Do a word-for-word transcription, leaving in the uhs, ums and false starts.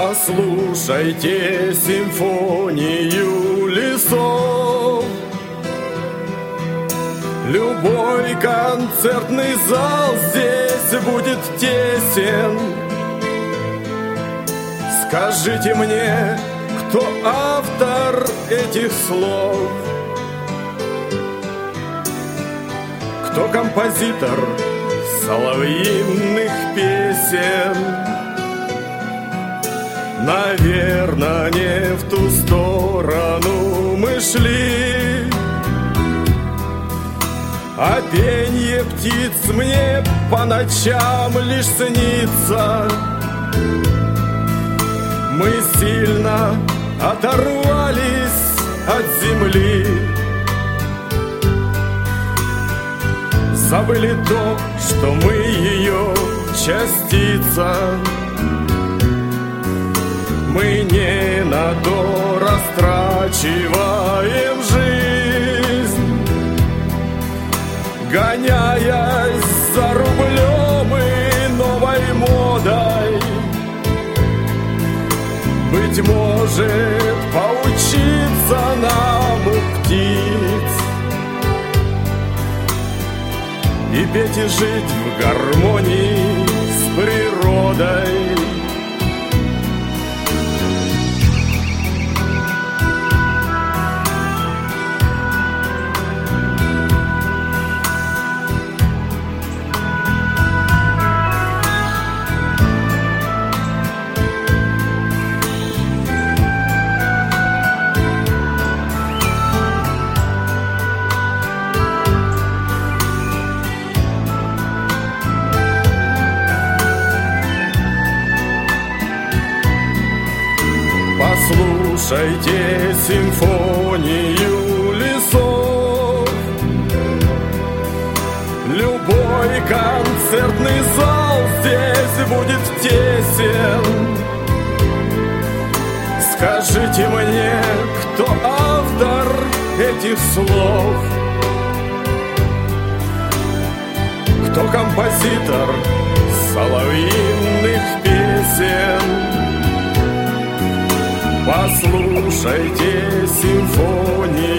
Послушайте симфонию лесов. Любой концертный зал здесь будет тесен. Скажите мне, кто автор этих слов? Кто композитор соловьиных песен? Наверно, не в ту сторону мы шли, а пенье птиц мне по ночам лишь снится. Мы сильно оторвались от земли, забыли то, что мы ее частица. Мы не на то растрачиваем жизнь, гоняясь за рублем и новой модой. Быть может, поучиться нам у птиц и петь и жить в гармонии с природой. Послушайте симфонию лесов. Любой концертный зал здесь будет тесен. Скажите мне, кто автор этих слов? Кто композитор соловьиных песен? Послушайте симфонию